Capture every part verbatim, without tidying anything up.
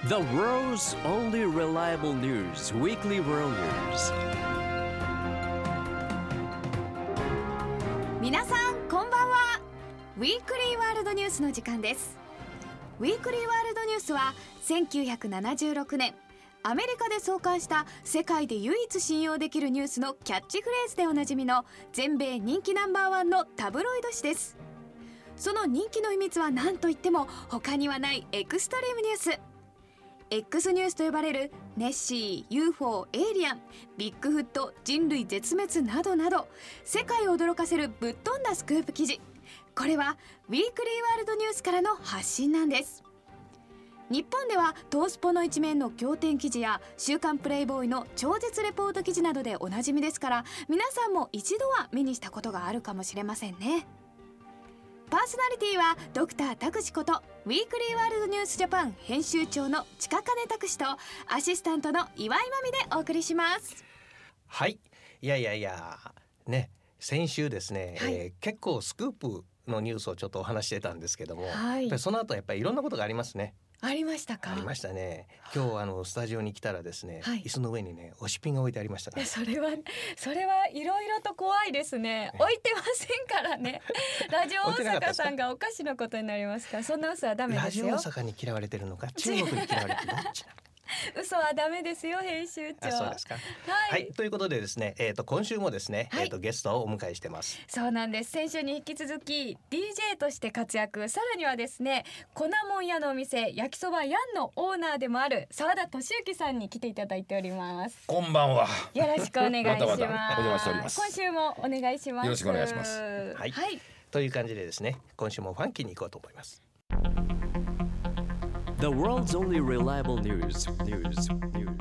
The world's only reliable news. Weekly World News. 皆さんこんばんは。ウィークリーワールドニュースの時間です。ウィークリーワールドニュースはせんきゅうひゃくななじゅうろくねんアメリカで創刊した世界で唯一信用できるニュースのキャッチフレーズでおなじみの全米人気ナンバーワンのタブロイド紙です。その人気の秘密は何といっても他にはないエクストリームニュース。X ニュースと呼ばれるネッシー、ユーフォー、エイリアン、ビッグフット、人類絶滅などなど世界を驚かせるぶっ飛んだスクープ記事。これはウィークリーワールドニュースからの発信なんです。日本ではトースポの一面の仰天記事や週刊プレイボーイの超絶レポート記事などでおなじみですから、皆さんも一度は目にしたことがあるかもしれませんね。パーソナリティはドクタータクシことウィークリーワールドニュースジャパン編集長の近金拓司とアシスタントの岩井真美でお送りします。 はい、いやいやいやね、先週ですね、はい、えー、結構スクープのニュースをちょっとお話してたんですけども、はい、その後やっぱりいろんなことがありますね。 ありましたか。 ありましたね。今日あのスタジオに来たらですね、はい、椅子の上にね押しピンが置いてありましたから。 それはそれはいろいろと怖いですね。置いてませんからね。ラジオ大阪さんがおかしなことになりますから、そんな嘘はダメですよ。 ラジオ大阪に嫌われてるのか中国に嫌われてるどっちなの。 嘘はダメですよ編集長。 あ、そうですか。はい、はい、ということでですね、えーと今週もですね、はい、えーとゲストをお迎えしてます。 そうなんです。先週に引き続き ディージェー として活躍、さらにはですね粉もん屋のお店焼きそばやんのオーナーでもある澤田俊之さんに来ていただいております。 こんばんは。 よろしくお願いします。 またまたお邪魔しております。 今週もお願いします。 よろしくお願いします。 はい、はい、という感じでですね、今週もファンキーに行こうと思います。 The world's only reliable news. News. News.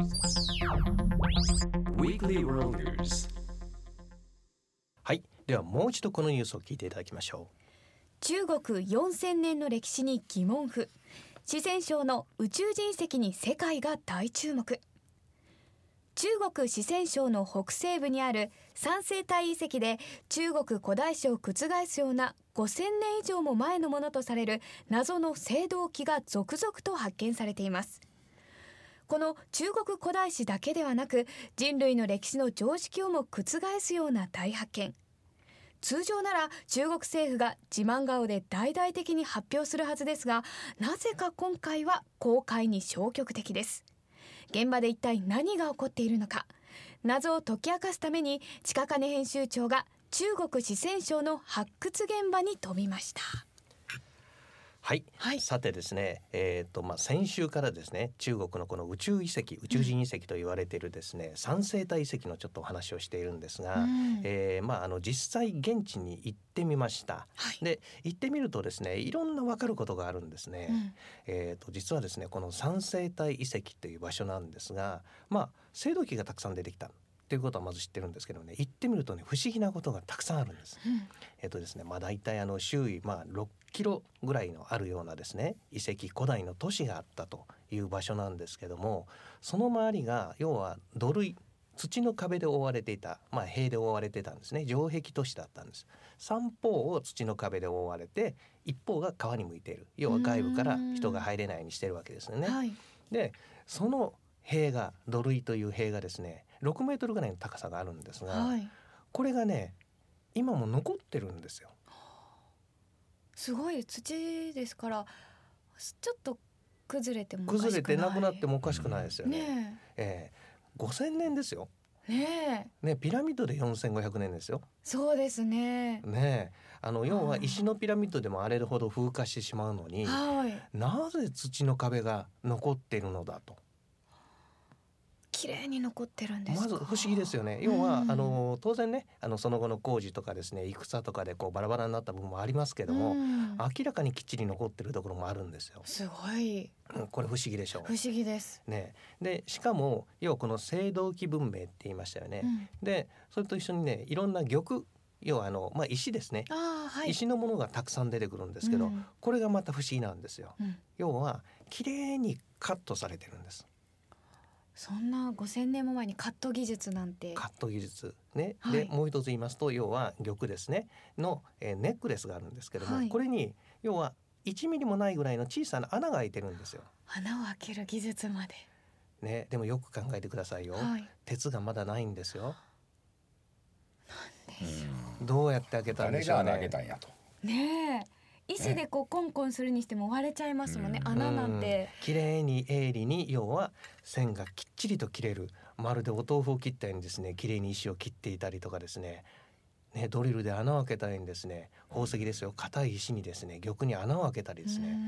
Weekly World News. はい、ではもう一度このニュースを聞いていただきましょう。 中国よんせんねんの歴史に疑問符。四川省の宇宙人遺跡に世界が大注目。中国四川省の北西部にある三星堆遺跡で中国古代史を覆すようなごせんねん以上も前のものとされる謎の青銅器が続々と発見されています。この中国古代史だけではなく人類の歴史の常識をも覆すような大発見。通常なら中国政府が自慢顔で大々的に発表するはずですが、なぜか今回は公開に消極的です。現場で一体何が起こっているのか、謎を解き明かすために近金編集長が中国四川省の発掘現場に飛びました。 はい、はい、さてですね、えーとまあ、先週からですね中国のこの宇宙遺跡宇宙人遺跡と言われているですね、うん、三星堆遺跡のちょっとお話をしているんですが、うん、えーまあ、あの実際現地に行ってみました、はい、で行ってみるとですねいろんな分かることがあるんですね、うん、えーと実はですねこの三星堆遺跡という場所なんですが、まあ、青銅器がたくさん出てきたということはまず知ってるんですけどね、行ってみるとね不思議なことがたくさんあるんです、うん、えっとですねまあ大体あの周囲まあろっキロぐらいのあるようなですね遺跡古代の都市があったという場所なんですけども、その周りが要は土塁土の壁で覆われていた、まあ、塀で覆われてたんですね。城壁都市だったんです。三方を土の壁で覆われて一方が川に向いている、要は外部から人が入れないようにしてるわけですよね、はい、でその塀が土塁という塀がですねろくメートルぐらいの高さがあるんですが、はい、これがね今も残ってるんですよ。 すごい土ですからちょっと崩れてもおかしくない、 崩れてなくなってもおかしくないですよね、ねええー、ごせんねんですよ、 ねえね、ピラミッドでよんせんごひゃくねんですよ。 そうですね。 ねえあの要は石のピラミッドでもあれほど風化してしまうのに、はい、なぜ土の壁が残っているのだと。 綺麗に残ってるんですか。 まず不思議ですよね。要は、うん、あの当然ねあのその後の工事とかですね戦とかでこうバラバラになった部分もありますけども、うん、明らかにきっちり残ってるところもあるんですよ。 すごい、 うん、これ不思議でしょう。 不思議です、 ね、でしかも要はこの青銅器文明って言いましたよね、うん、でそれと一緒にねいろんな玉要はあの、まあ、石ですね、 あ、はい、 石のものがたくさん出てくるんですけど、うん、これがまた不思議なんですよ、うん、要は綺麗にカットされてるんです。 そんなごせんねんも前にカット技術なんて。 カット技術ね、はい、でもう一つ言いますと要は玉ですねの、えー、ネックレスがあるんですけども、はい、これに要はいちミリもないぐらいの小さな穴が開いてるんですよ。 穴を開ける技術まで、 ね、でもよく考えてくださいよ、 はい、 鉄がまだないんですよ。 なんでしょうどうやって開けたんでしょうね。 誰が開けたんやとねえ、石でこうコンコンするにしても割れちゃいますもんね、 うん穴なんて。 綺麗に鋭利に、要は線がきっちりと切れる、まるでお豆腐を切ったようにですね、綺麗に石を切っていたりとかですね、ね、ドリルで穴を開けたようにですね、宝石ですよ、硬い石にですね、玉に穴を開けたりですね、 うん、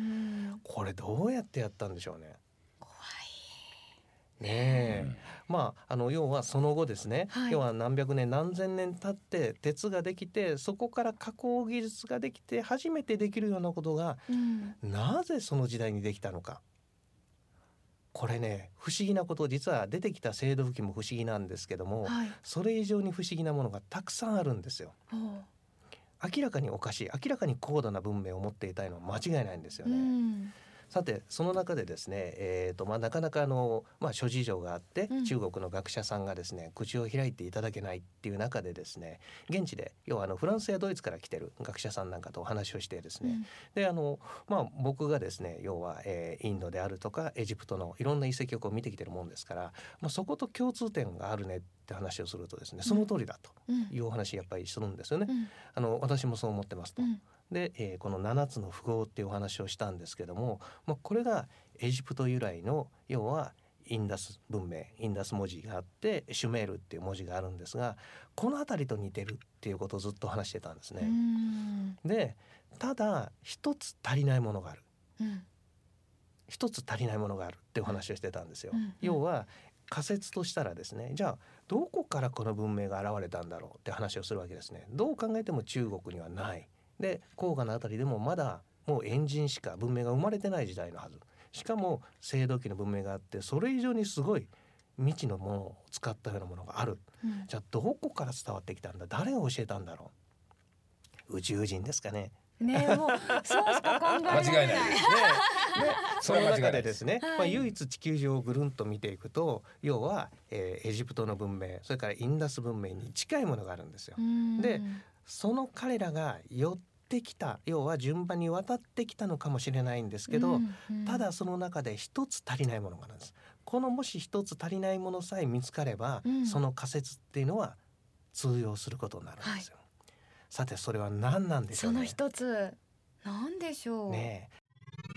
これどうやってやったんでしょうね。 怖ねえ、 うんまあ、あの要はその後ですね、 はい要は何百年何千年経って鉄ができて、そこから加工技術ができて初めてできるようなことがい、うん、 なぜその時代にできたのか。これね、不思議なこと、実は出てきた青銅器も不思議なんですけども、 はい、 それ以上に不思議なものがたくさんあるんですよ。 おう、 明らかにおかしい、明らかに高度な文明を持っていたいのは間違いないんですようね。 ん、 さてその中でですね、えーとまあ、なかなかあの、まあ、諸事情があって、 うん中国の学者さんがですね口を開いていただけないっていう中でですね、現地で要はあのフランスやドイツから来てる学者さんなんかとお話をしてですね、 うんであの、まあ、僕がですね要は、えーインドであるとかエジプトのいろんな遺跡をこう見てきてるもんですから、まあ、そこと共通点があるねって話をするとですね、その通りだとうんいうお話やっぱりするんですよね。 うんあの私もそう思ってますと。 うんで、えーこのななつの符号っていうお話をしたんですけども、まあ、これがエジプト由来の要はインダス文明、インダス文字があってシュメールっていう文字があるんですが、この辺りと似てるっていうことをずっと話してたんですうね。 んでただ一つ足りないものがある、 うん一つ足りないものがあるっていうお話をしてたんですよ。 うんうん要は仮説としたらですね、じゃあどこからこの文明が現れたんだろうって話をするわけですね。どう考えても中国にはない。で黄河のあたりでもまだもうエンジンしか文明が生まれてない時代のはず。しかも青銅器の文明があって、それ以上にすごい未知のものを使ったようなものがある。 うんじゃあどこから伝わってきたんだ、誰が教えたんだろう。宇宙人ですかね。 ねえ、もうそうしか考えられない。 間違いないね、でそのそれは間違いない中でですね、 はいまあ、唯一地球上をぐるんと見ていくと、要は、えーエジプトの文明、それからインダス文明に近いものがあるんですよ。 うんでその彼らが寄ってきた、要は順番に渡ってきたのかもしれないんですけど、 うんうんただその中で一つ足りないものがあるんです。このもし一つ足りないものさえ見つかれば、 うんその仮説っていうのは通用することになるんですよ。さてそれは何なんでしょね。 そうの一つなんでしょう。 ねえ、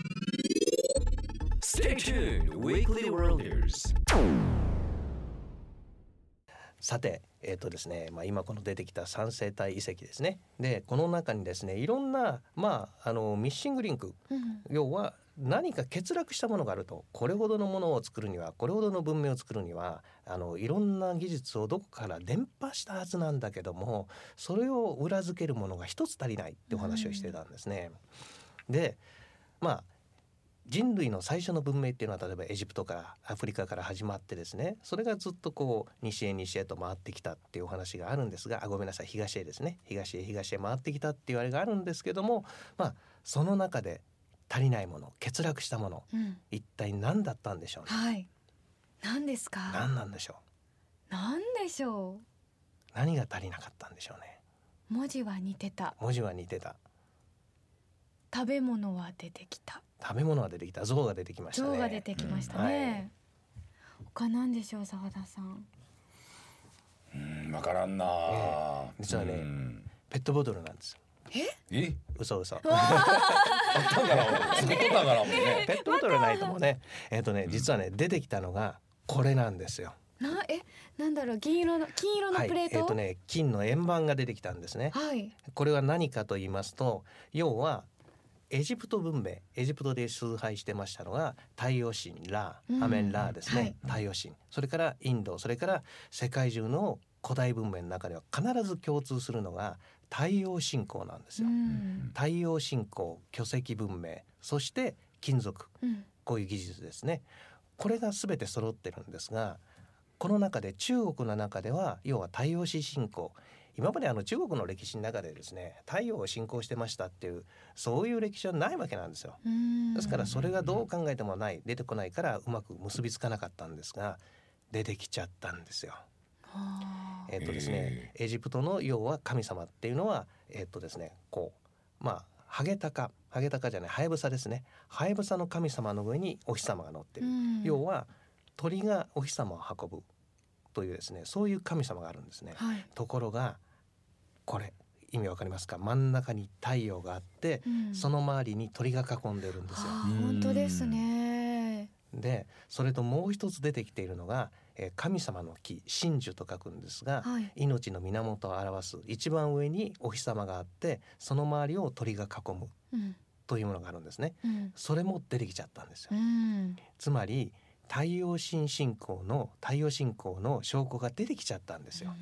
Stay tuned, Weekly Worlders. さて、えーとですねまあ、今この出てきた三星体遺跡ですね。でこの中にですねいろんな、まあ、あのミッシングリンク、 うん要は何か欠落したものがあると、これほどのものを作るには、これほどの文明を作るには、あのいろんな技術をどこから伝播したはずなんだけども、それを裏付けるものが一つ足りないってお話をしてたんですね。でまあ人類の最初の文明っていうのは例えばエジプトからアフリカから始まってですね、それがずっとこう西へ西へと回ってきたっていうお話があるんですが、あごめんなさい東へですね、東へ東へ回ってきたっていうあれがあるんですけども、まあその中で足りないもの、欠落したもの、 うん一体何だったんでしょうね。 はい。何ですか。 何なんでしょ何でしょう。何が足りなかったんでしょうね。 う。文字は似てた。 文字は似てた、 食べ物は出てきた。 食べ物が出てきた、象が出てきましたね。 象が出てきましたね。他何でしょう、澤田さん。 うん分からんな、 ええ実はねうんペットボトルなんですよ。 え嘘嘘。 あったんから作っとったんからもうねペットボトルはないと思うね。えっとね実はね出てきたのがこれなんですよ。 なえなんだろう、銀色の金色のプレート。 はい、えっとね金の円盤が出てきたんですね。 はい。 これは何かと言いますと、要はエジプト文明、エジプトで崇拝してましたのが太陽神ラうんー、アメンラーですね、 はい太陽神、それからインド、それから世界中の古代文明の中では必ず共通するのが太陽信仰なんですうよ。 ん太陽信仰、巨石文明、そして金属、 うんこういう技術ですね。これが全て揃ってるんですが、この中で中国の中では要は太陽神信仰、今まであの中国の歴史の中でですね太陽を信仰してましたっていうそういう歴史はないわけなんですよ。 うんですからそれがどう考えてもない出てこないからうまく結びつかなかったんですが、出てきちゃったんですよ。 はあえっとですねエジプトの要は神様っていうのはえっとですねこうまあハゲタカハゲタカじゃないハヤブサですね。ハヤブサの神様の上にお日様が乗ってる、うん、要は鳥がお日様を運ぶというですね、そういう神様があるんですね、はい、ところがこれ意味わかりますか？真ん中に太陽があって、うん、その周りに鳥が囲んでるんですよ。 本当ですね。 でそれともう一つ出てきているのが、えー、神様の木、神樹と書くんですが、はい、命の源を表す一番上にお日様があって、その周りを鳥が囲む、うん、というものがあるんですね、うん、それも出てきちゃったんですよ、うん、つまり太陽神信仰の太陽信仰の証拠が出てきちゃったんですよ、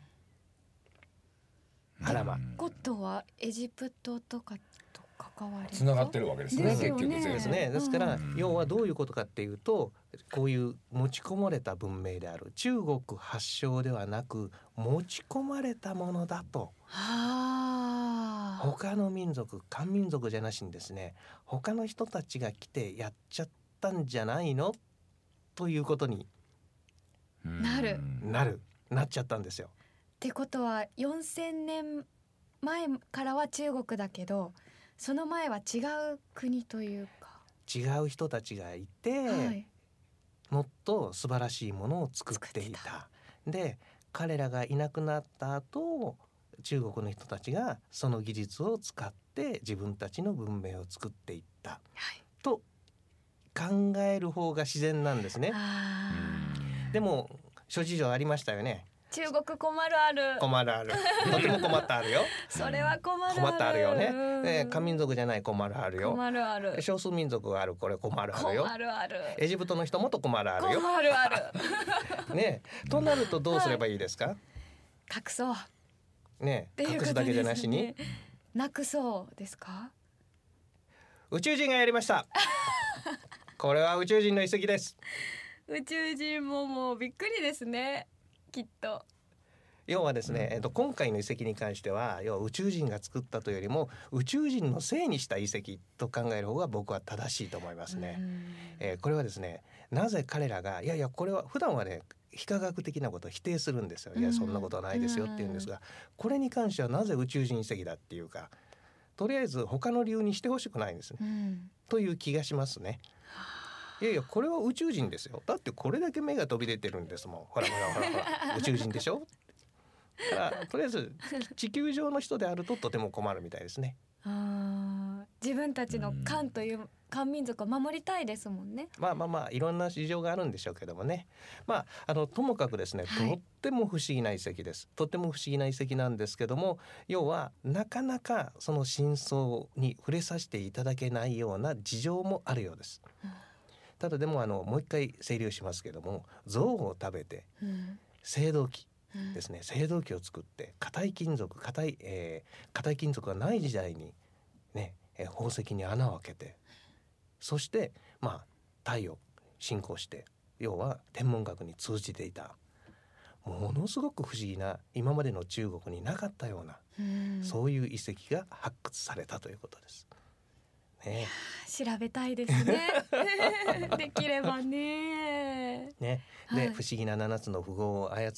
うん、あらま。 ことはエジプトとかと関わりつながってるわけですね。 ですよね。 結局ですね。ですから、うん、要はどういうことかっていうと、こういう持ち込まれた文明である中国発祥ではなく持ち込まれたものだと。は他の民族、漢民族じゃなしにですね、他の人たちが来てやっちゃったんじゃないのということになるなるなっちゃったんですよ。 ってことはよんせんねんまえからは中国だけど、その前は違う国というか違う人たちがいて、はい、もっと素晴らしいものを作っていた。で彼らがいなくなった後、中国の人たちがその技術を使って自分たちの文明を作っていった、はい、と考える方が自然なんですね。でも諸事情ありましたよね。 中国困るある困るあるとても困ったあるよそれは困るある困ったあるよね、えー、漢民族じゃない困るあるよ。 困るある。 少数民族がある、これ困るあるよ。 困るある。 エジプトの人もと困るあるよ。 困るあるね、となるとどうすればいいですか？はい、 隠そうね、隠すだけじゃなしになくそうですか？ 宇宙人がやりましたこれは宇宙人の遺跡です。 宇宙人ももうびっくりですね、きっと。 要はですね、えっと、今回の遺跡に関しては要は宇宙人が作ったというよりも宇宙人のせいにした遺跡と考える方が僕は正しいと思いますね。えー、これはですね、なぜ彼らがいやいやこれは普段はね非科学的なことを否定するんですよ。いやそんなことはないですよって言うんですが、これに関してはなぜ宇宙人遺跡だっていうか、とりあえず他の理由にしてほしくないんですね、うん、という気がしますね。いやいやこれは宇宙人ですよ。だってこれだけ目が飛び出てるんですもん。ほらほらほらほら宇宙人でしょだからとりあえず地球上の人であるととても困るみたいですね。 あ、自分たちの漢という漢民族を守りたいですもんね。 まあまあまあいろんな事情があるんでしょうけどもね。まああのともかくですね、はい、とっても不思議な遺跡です。とっても不思議な遺跡なんですけども、要はなかなかその真相に触れさせていただけないような事情もあるようです、うん、ただでもあのもう一回整理をしますけども、象を食べて、うん、青銅器ですね、青銅器を作って硬い金属硬い、えー、硬い金属がない時代にね、えー、宝石に穴を開けて、そしてまあ太陽信仰して、要は天文学に通じていたものすごく不思議な今までの中国になかったような、うん、そういう遺跡が発掘されたということですね。 調べたいですねできればね。 ね、で、はい、不思議なななつの符号を操って、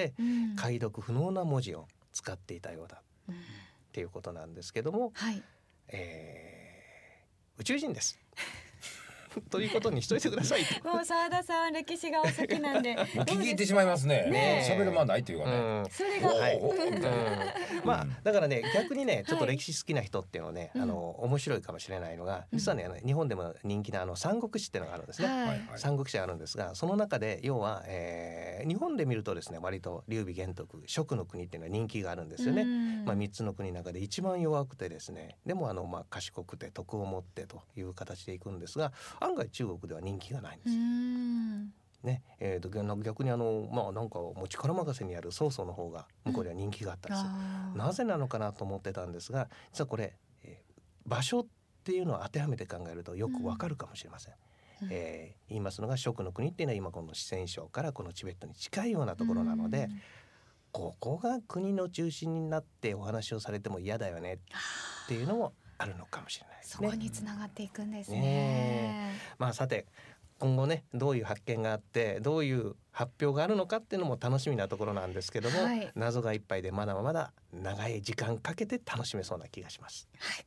うん、解読不能な文字を使っていたようだ、うん、っていうことなんですけども、はい、えー、宇宙人ですということにしといてくださいもう澤田さん歴史がお好きなんで聞き入ってしまいますね。喋る間ないっていうかね、うん、 それが、はい、うん、 まあだからね、逆にねちょっと歴史好きな人っていうのはね、はい、あの面白いかもしれないのが、実はね、うん、日本でも人気なあの三国志っていうのがあるんですね、はい、三国志あるんですが、その中で要は、えー、日本で見るとですね、割と劉備玄徳蜀の国っていうのは人気があるんですよね、うん、まあ、みっつの国の中で一番弱くてですね、でもあの、まあ、賢くて徳を持ってという形でいくんですが、案外中国では人気がないんですよ。ね、えー、と逆にあの、まあ、なんかもう力任せにやる曹操の方が向こうでは人気があったりする、うん、なぜなのかなと思ってたんですが、実はこれ、えー、場所っていうのを当てはめて考えるとよくわかるかもしれません、うん、えー、言いますのが蜀の国っていうのは今この四川省からこのチベットに近いようなところなので、うん、ここが国の中心になってお話をされても嫌だよねっていうのもあるのかもしれないですね。 そこにつながっていくんですね。 ね、まあ、さて今後ねどういう発見があってどういう発表があるのかっていうのも楽しみなところなんですけども、はい、謎がいっぱいでまだまだ長い時間かけて楽しめそうな気がします。 はい、